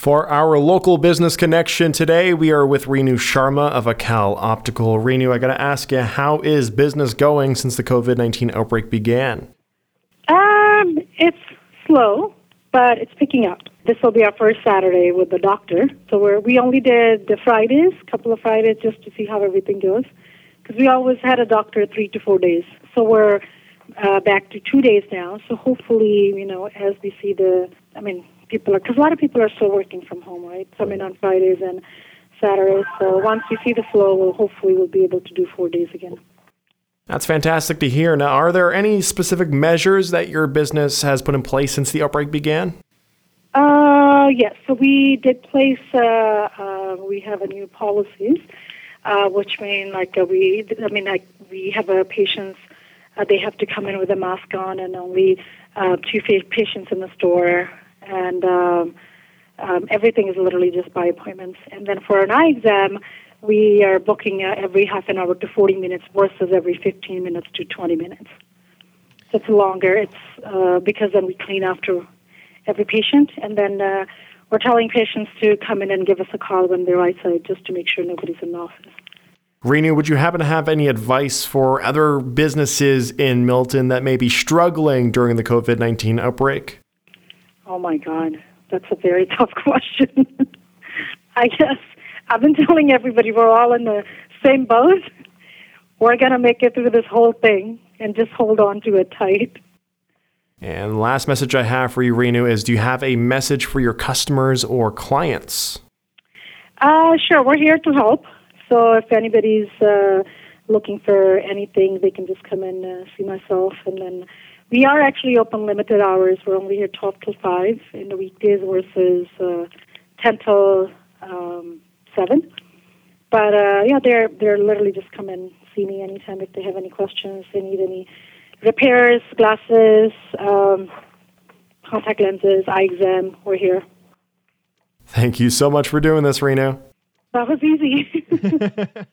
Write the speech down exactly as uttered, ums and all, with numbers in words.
For our local business connection today, we are with Renu Sharma of Acal Optical. Renu, I got to ask you, how is business going since the covid nineteen outbreak began? Um, it's slow, but it's picking up. This will be our first Saturday with the doctor. So we're, we only did the Fridays, a couple of Fridays, just to see how everything goes. Because we always had a doctor three to four days. So we're uh, back to two days now. So hopefully, you know, as we see the, I mean, people are, because a lot of people are still working from home, right? Some in on Fridays and Saturdays. So once we see the flow, we'll hopefully we'll be able to do four days again. That's fantastic to hear. Now, are there any specific measures that your business has put in place since the outbreak began? Uh, yes. So we did place, uh, uh, we have a new policies, uh, which mean like uh, we, I mean, like we have a patients, uh, they have to come in with a mask on and only uh, two fa- patients in the store. And um, um, everything is literally just by appointments. And then for an eye exam, we are booking uh, every half an hour to forty minutes versus every fifteen minutes to twenty minutes. So it's longer. It's uh, because then we clean after every patient. And then uh, we're telling patients to come in and give us a call when they're outside just to make sure nobody's in the office. Renu, would you happen to have any advice for other businesses in Milton that may be struggling during the covid nineteen outbreak? Oh, my God. That's a very tough question. I guess I've been telling everybody we're all in the same boat. We're going to make it through this whole thing and just hold on to it tight. And the last message I have for you, Renu, is do you have a message for your customers or clients? Uh, sure. We're here to help. So if anybody's uh, looking for anything, they can just come and uh, see myself. And then we are actually open limited hours. We're only here twelve till five in the weekdays versus uh, ten till um, seven. But uh, yeah, they're they're literally just come and see me anytime if they have any questions. They need any repairs, glasses, um, contact lenses, eye exam. We're here. Thank you so much for doing this, Renu. That was easy.